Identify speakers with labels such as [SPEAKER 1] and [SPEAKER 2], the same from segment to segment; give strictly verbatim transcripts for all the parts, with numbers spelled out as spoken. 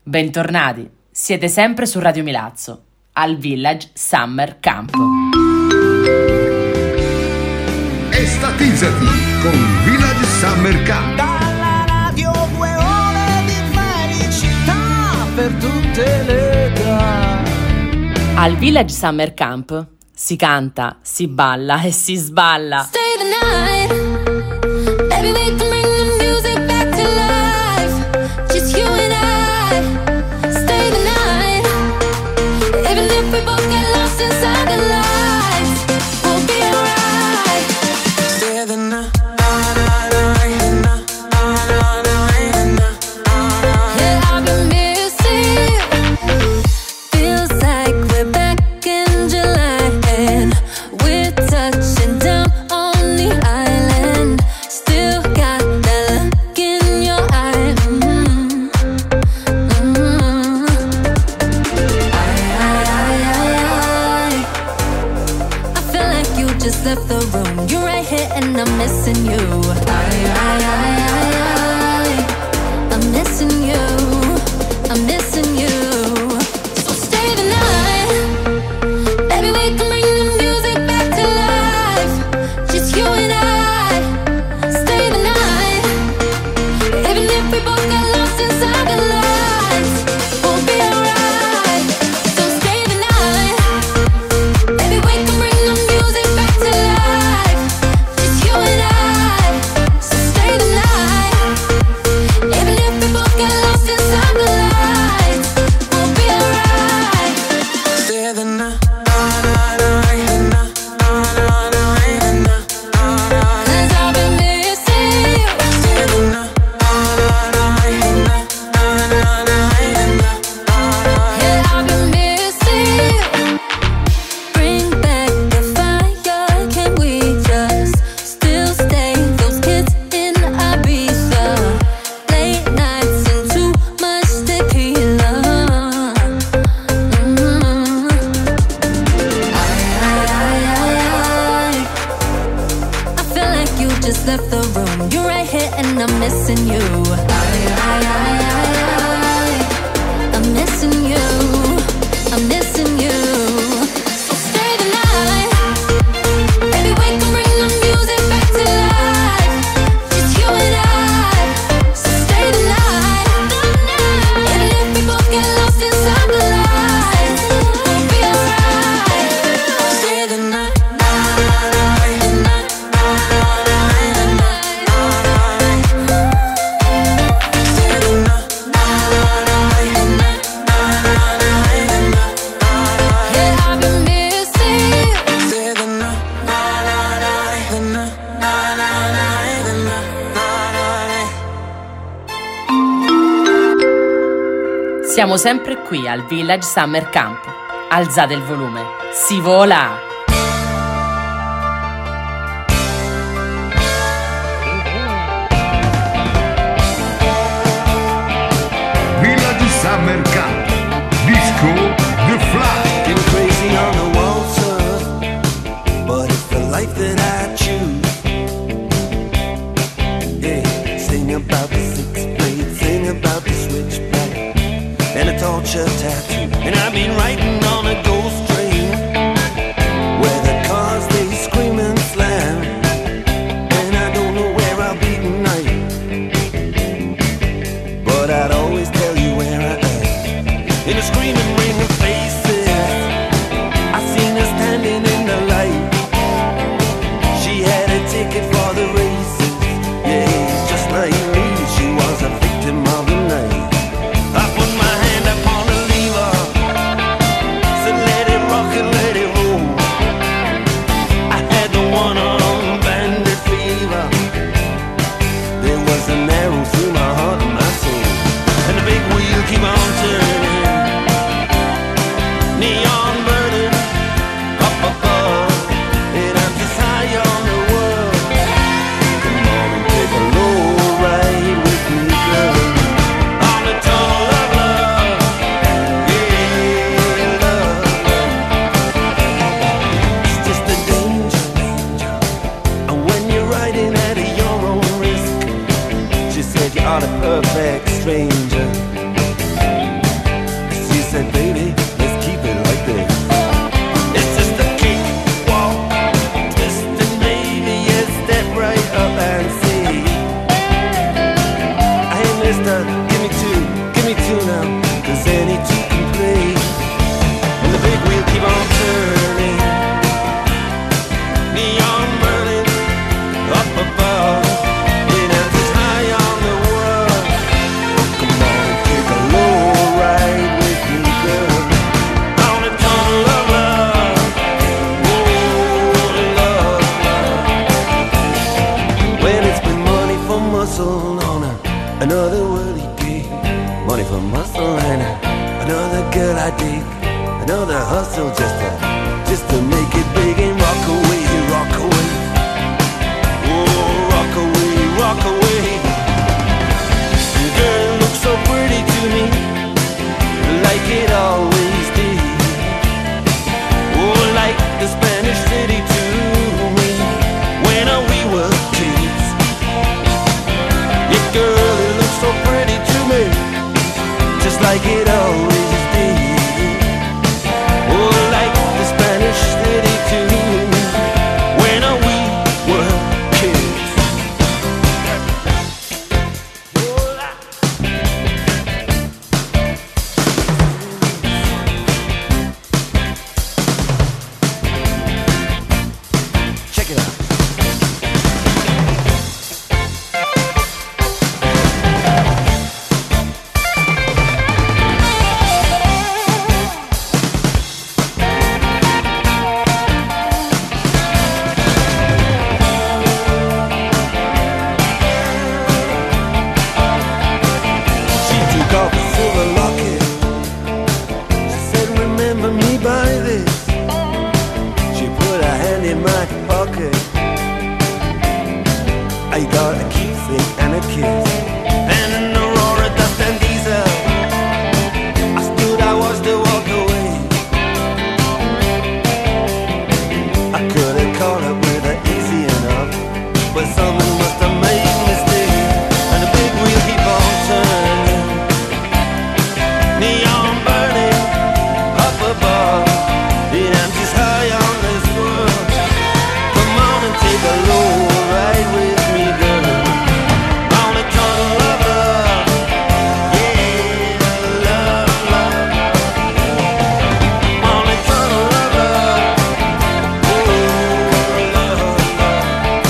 [SPEAKER 1] Bentornati, siete sempre su Radio Milazzo, al Village Summer Camp.
[SPEAKER 2] Estatizzati con Village Summer Camp.
[SPEAKER 3] Dalla radio due ore di felicità per tutte le età.
[SPEAKER 1] Al Village Summer Camp si canta, si balla e si sballa.
[SPEAKER 4] Stay the night, baby, we can bring the music back to life. Just you and I. Stay the night, even if we both get lost inside the lights, we'll be alright.
[SPEAKER 3] Stay the night.
[SPEAKER 4] Yeah, I've been missing you. Feels like we're back in July and we're touching down on the island. Still got that look in your eye. Mm-hmm. Mm-hmm. I, I, I, I, I feel like you just left the room. You're right here and I'm missing you. I, I, I, I, I, I'm missing you. I'm missing you. So stay the night, baby. We can bring the music back to life. Just you and I. Stay the night, even if we both get lost inside the lights, we'll be alright. So stay the night, baby. We can bring the music back to life. Just you and I. So stay the night, even if we both get lost inside the lights, we'll be alright.
[SPEAKER 3] Stay the night.
[SPEAKER 4] Cause I've been missing you.
[SPEAKER 3] Stay the night.
[SPEAKER 4] Yeah, I've been missing you. Bring back the fire, can we just still stay those kids in Ibiza? Late nights and too much tequila. Mm-hmm. I, I, I, I, I feel like you just left the room. You're right here and I'm missing you. I, I, I, I, I, I'm missing you. I'm missing you. So stay the night, baby. We can bring the music back to life. Just you and I. So stay the night, even if we both get lost inside the lights, we'll be alright.
[SPEAKER 3] Stay the night.
[SPEAKER 4] Yeah, I've been missing you.
[SPEAKER 3] Stay the night. The night. The night.
[SPEAKER 1] Siamo sempre qui al Village Summer Camp. Alzate il volume, si vola!
[SPEAKER 2] Village Summer Camp. Disco The Fly.
[SPEAKER 3] Getting crazy on the waltz, but it's the life that I choose. Yeah, sing about the six blade, sing about the switchback, and a torture tattoo. And I've been riding on a ghost train, where the cars they scream and slam, and I don't know where I'll be tonight, but I'd always tell you where I am. In a screaming ring of faces, I seen her standing in the light. She had a ticket for the races, yeah, just like me, she was a victim of the night. I put my hand upon the lever, said let it rock and let it roll. I had the one-armed bandit fever. There was an arrow through my heart and my soul, and the big wheel came on turning. Neon burning up above, and I'm just high on the world. Come on and take a low ride with me, girl, on the tunnel of love, yeah, love. It's just a danger, danger, and when you're riding at your own risk, she said you are the perfect stranger. tune out, cause any two can play. And the big wheel keep on turning, neon burning up above, it enters high on the world. Come on, take a low ride with me, girl, on a tunnel of love. Oh, love, love. Well, it's been money for muscle on a, another worldly gig, money for muscle and a, another girl I dig, another hustle just to, just to make it big and rock away, rock away. Oh, rock away, rock away. Girl, it looks so pretty to me, like it always did. Oh, like the Spanish city to me, when we were kids. Yeah, girl, it looks so pretty to me, just like it always did. Oh, like the Spanish city to me, when we were kids. Check it out. She took off a silver locket. She said, remember me by this. She put her hand in my pocket. I got a keepsake and a kiss, and an Aurora dust and diesel. I stood, I watched her walk away. I could have caught up with her easy enough, but something must have made me stay. And the big wheel keep on turning, neon burning up above, and I'm just high on this world. Come on and take a low ride with me, girl, on a tunnel of love. Yeah, love, love, on a tunnel of love. Oh, love, love.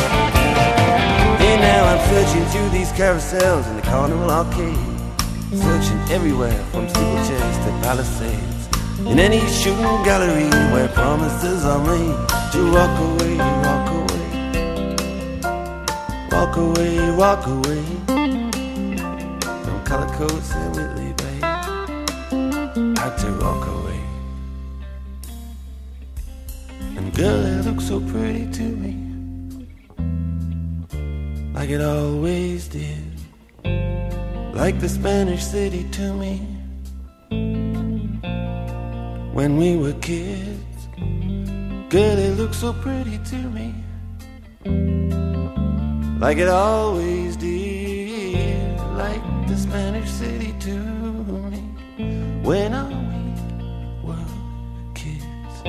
[SPEAKER 3] And now I'm searching through these carousels in the Carnival Arcade, searching everywhere from steeplechase to Palisades, in any shooting gallery where promises are made to walk away, walk away, walk away, walk away from color coats and Whitley Bay. Had to walk away. And girl, it looks so pretty to me, like it always did, like the Spanish city to me, when we were kids. Girl, it looks so pretty to me, like it always did, like the Spanish city to me, when we were kids.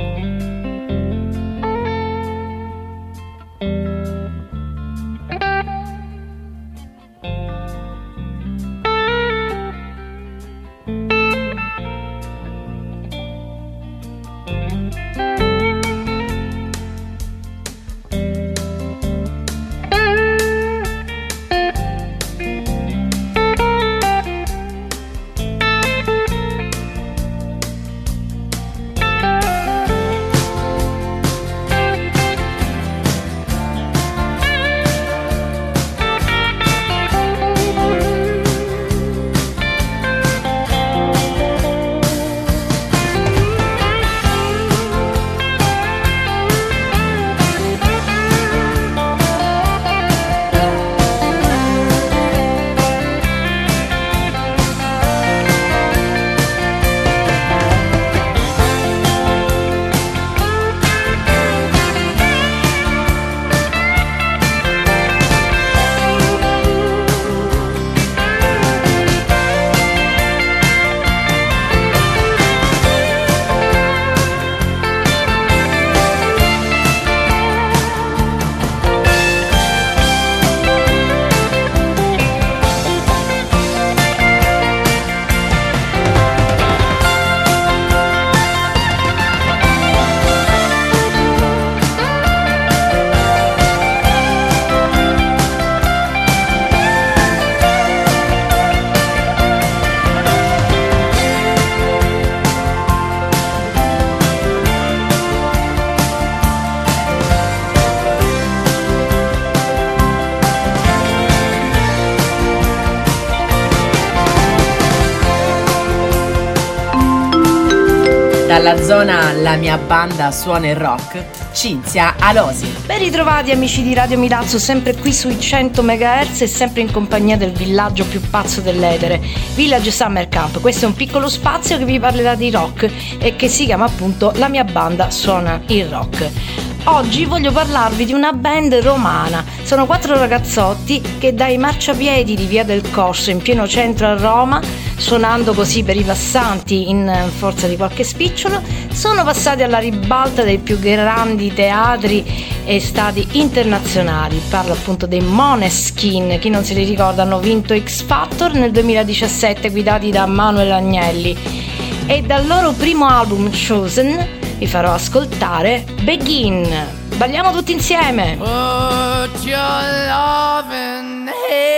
[SPEAKER 1] Dalla zona La mia banda suona il rock, Cinzia Alosi.
[SPEAKER 5] Ben ritrovati amici di Radio Milazzo, sempre qui sui cento megahertz e sempre in compagnia del villaggio più pazzo dell'etere, Village Summer Camp. Questo è un piccolo spazio che vi parlerà di rock e che si chiama appunto La mia banda suona il rock. Oggi voglio parlarvi di una band romana. Sono quattro ragazzotti che dai marciapiedi di Via del Corso in pieno centro a Roma, suonando così per i passanti in forza di qualche spicciolo, sono passati alla ribalta dei più grandi teatri e stadi internazionali. Parlo appunto dei Måneskin. Chi non se li ricorda, hanno vinto X Factor nel duemiladiciassette guidati da Manuel Agnelli, e dal loro primo album Chosen vi farò ascoltare Begin. Balliamo tutti insieme.
[SPEAKER 3] Put your loving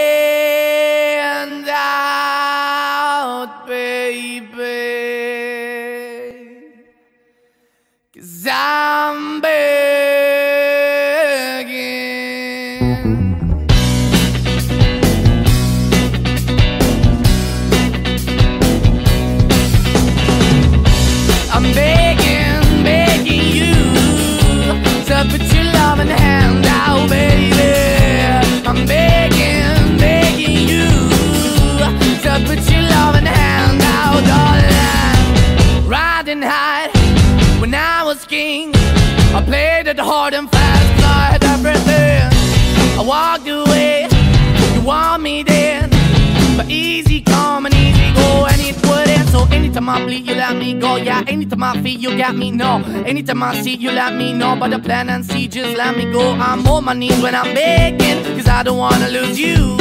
[SPEAKER 3] hand out, baby, 'cause I'm begging. I'm begging, begging you to put your loving hand out, baby. I'm begging, begging you to put your loving hand out, darling. Riding high when I was king, I played it hard and fast, I had everything. I walked away, you want me then, but easy come and easy go, and it wouldn't. So anytime I bleed, you let me go. Yeah, anytime I feel, you got me, no. Anytime I see, you let me know. But the plan and see, just let me go. I'm on my knees when I'm begging, 'cause I don't wanna lose you.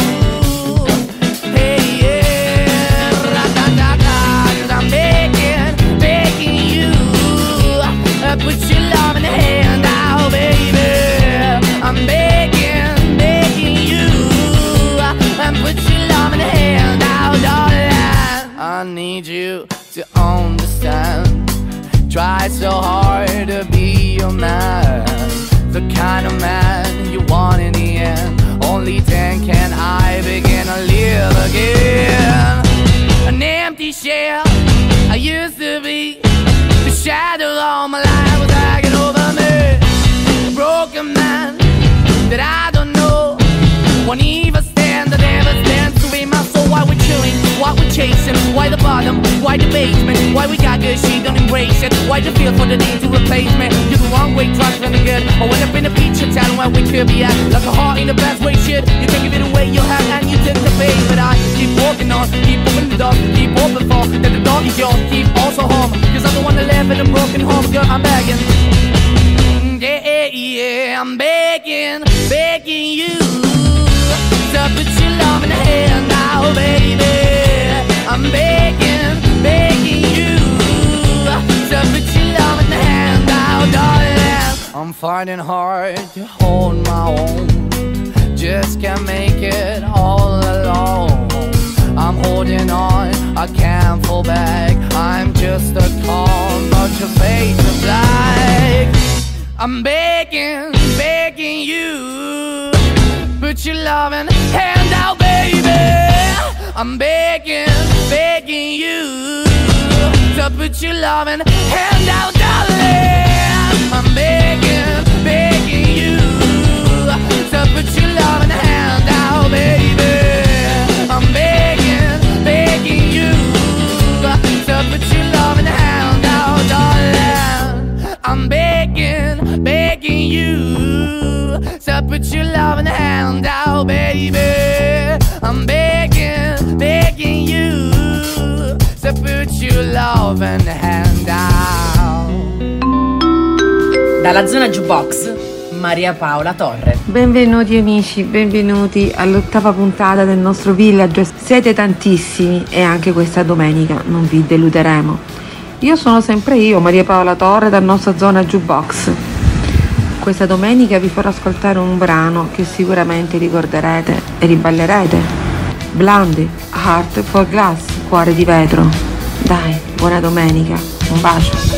[SPEAKER 3] Hey, yeah, ra-da-da-da, 'cause I'm begging, begging you, uh, put your love in the hand out, baby. I'm begging, begging you, uh, put your love in the hand out, darling. I need you to understand. Try so hard to be your man, the kind of man you want in the end. Only then can I begin to live again. An empty shell I used to be, the shadow all my life was hanging over me. A broken man that I don't know won't even stand, that never stands to be my soul. Why we're chilling, why we're chasing, why the bottom, why the basement, why we got good, she don't embrace it. Why the feel for the need to replace me? You're the wrong way, trying to the good. I went up in the feature town where we could be at, like a heart in the best way, shit. You can give it away, you have, and you take the bait. But I keep walking on, keep opening the door, keep open for that the dog is yours, keep also home, 'cause I'm the one that live in a broken home. Girl, I'm begging, yeah, yeah, yeah, I'm begging, begging you to put your love in the hand now, baby. I'm begging, begging you to put your love in the hand now, darling. I'm fighting hard to hold my own, just can't make it all alone. I'm holding on, I can't fall back, I'm just a call, but your face is black. I'm begging, begging you, put your loving hand out, baby. I'm begging, begging you to put your loving hand out, darling. I'm begging, begging you to put your loving hand out, baby. I'm begging, begging you to put your loving hand out, darling. I'm begging, begging you to put your loving hand out, baby. I'm begging, begging you to put your loving hand out.
[SPEAKER 1] Dalla zona Jukebox, Maria Paola Torre.
[SPEAKER 6] Benvenuti amici, benvenuti all'ottava puntata del nostro Village. Siete tantissimi e anche questa domenica non vi deluderemo. Io sono sempre io, Maria Paola Torre, dalla nostra zona Jukebox. Questa domenica vi farò ascoltare un brano che sicuramente ricorderete e riballerete. Blondie, Heart for Glass, cuore di vetro. Dai, buona domenica, un bacio.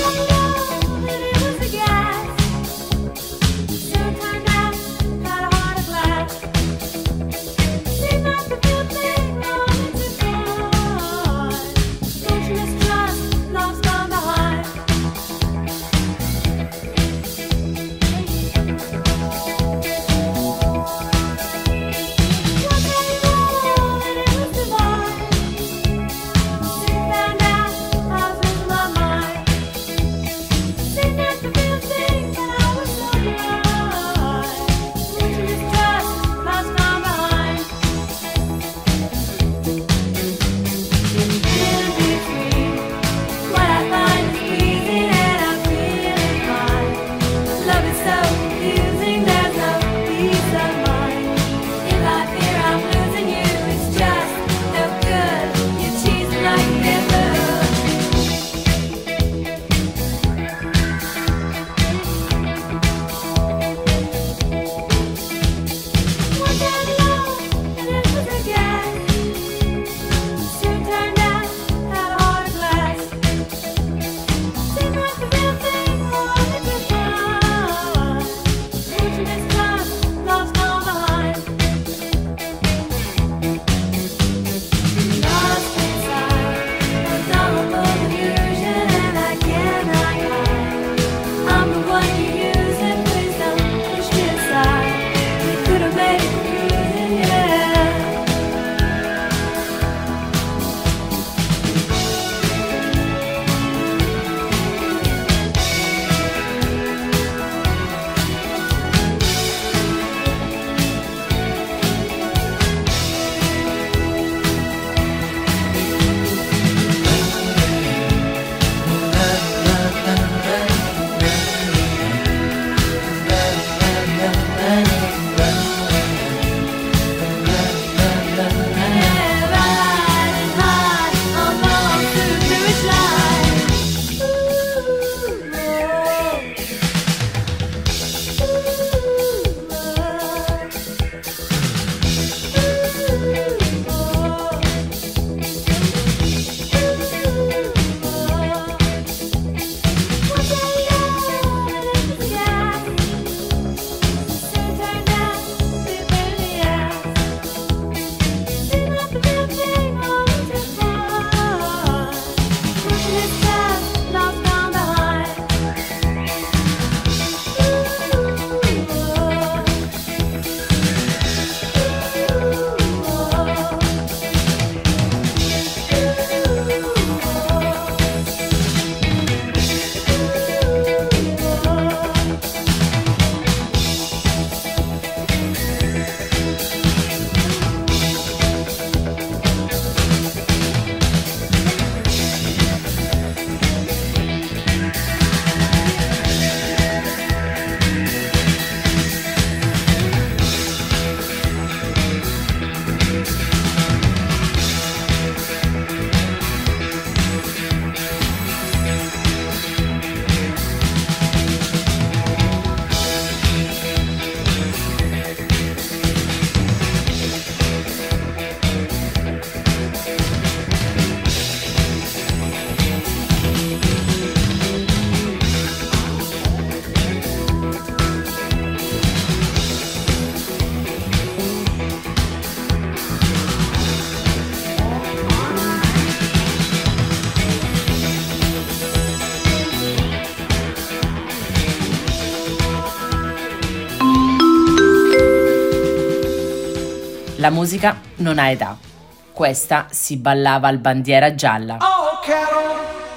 [SPEAKER 1] La musica non ha età. Questa si ballava al Bandiera Gialla.
[SPEAKER 3] Oh, Carol,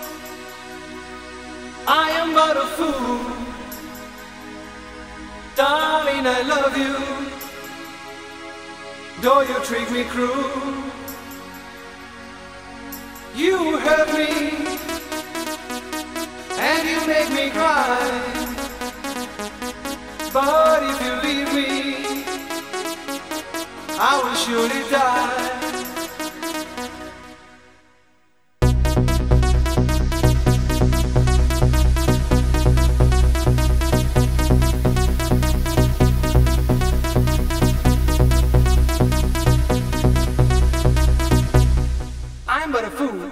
[SPEAKER 3] I am but a fool. Darling, I love you. Though you treat me cruel, you hurt me and you make me cry. But if you leave me, I will surely die. I'm but a fool.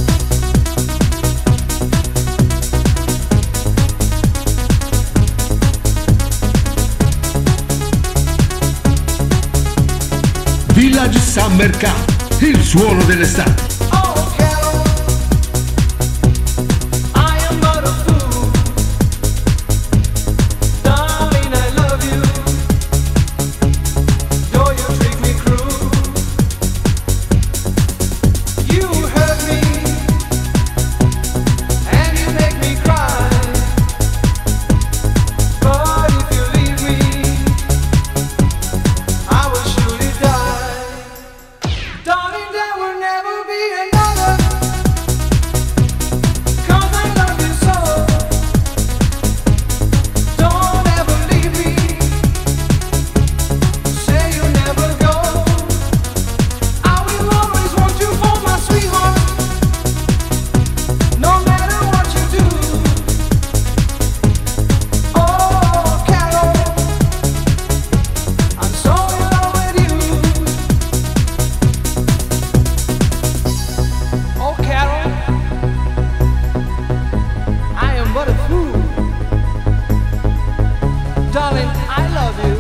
[SPEAKER 2] Village Summer Camp, il suono dell'estate.
[SPEAKER 3] Oh, Carol, I am but a fool. Darling, I love you. Though you treat me cruel, you hurt me and you make me cry. But if you leave me, I will surely die. Darling, there will never be another, 'cause I love you so. Don't ever leave me, say you'll never go. I will always want you for my sweetheart, no matter what you do. Oh, Carol, I'm so in love with you. Oh, Carol, I am but a fool. Darling, I love you.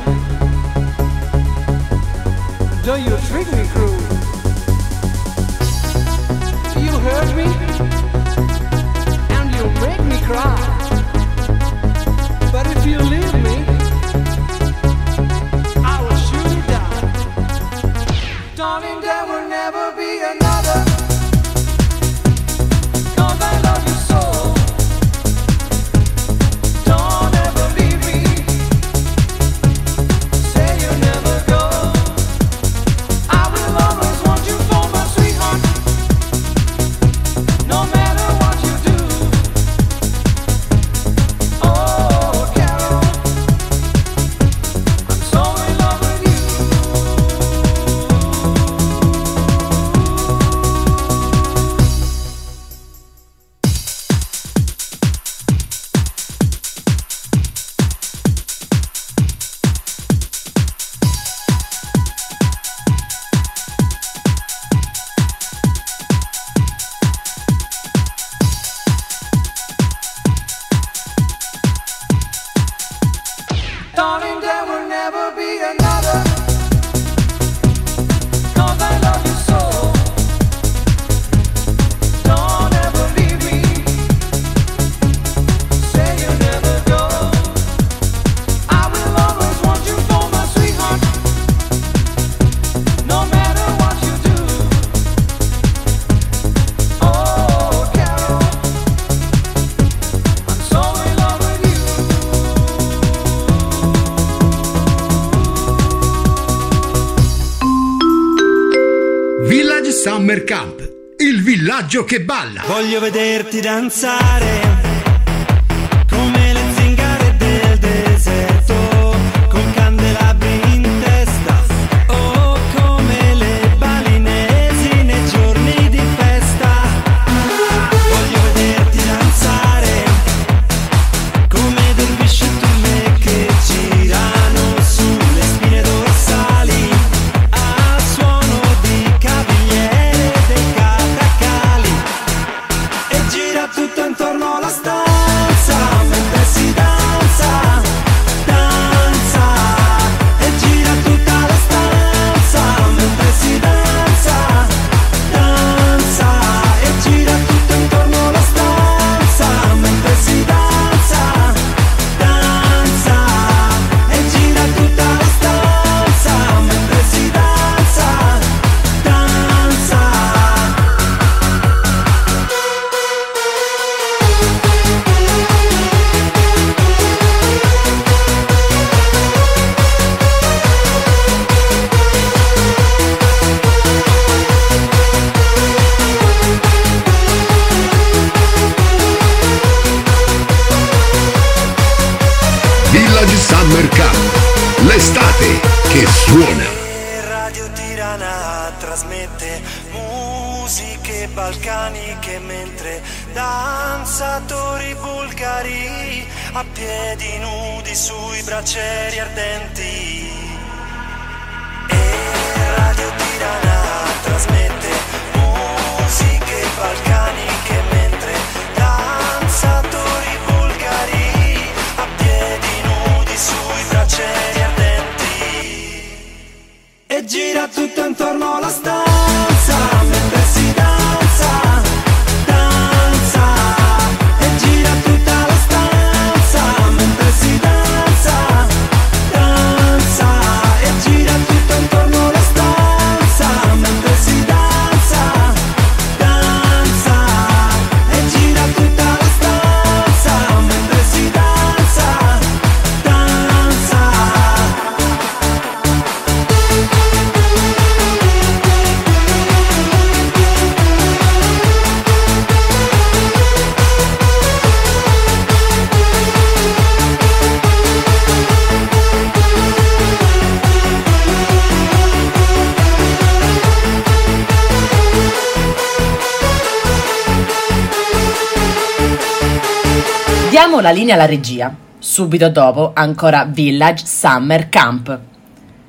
[SPEAKER 3] Though you treat me cruel, you hurt me and you make me cry. But if you leave me, I will surely die. Darling, there will never be another, 'cause I love you so. Don't ever leave me, say you'll never go. I will always want you for my sweetheart, no matter what you do. Oh, Carol, I'm so in love with you. Darling, there will never be another, 'cause I love you so. Don't ever leave me, say you'll never go. I will always want you for my sweetheart, no matter what you do. Oh, Carol, I'm so in love with you.
[SPEAKER 2] Village Summer Camp, il villaggio che balla.
[SPEAKER 7] Voglio vederti danzare come le zingare del deserto, con candelabri in testa, o come le balinesi nei giorni di festa. Voglio vederti danzare come dervisci e turme che girano sulle spine dorsali a suono di cavigliere dei catacali, e gira tutto intorno alla
[SPEAKER 2] Village Summer Camp, l'estate che suona.
[SPEAKER 3] Radio Tirana trasmette musiche balcaniche mentre danzatori bulgari a piedi nudi sui braccieri ardenti. E Radio Tirana trasmette musiche balcaniche mentre danzatori bulgari a piedi nudi sui braccieri ardenti. E gira tutto intorno alla stanza mentre si danza, danza. E gira tutta la stanza mentre si danza, danza. E gira tutto intorno alla stanza mentre si danza, danza. E gira tutta la stanza mentre si danza, danza.
[SPEAKER 1] Diamo la linea alla regia. Subito dopo ancora Village Summer Camp.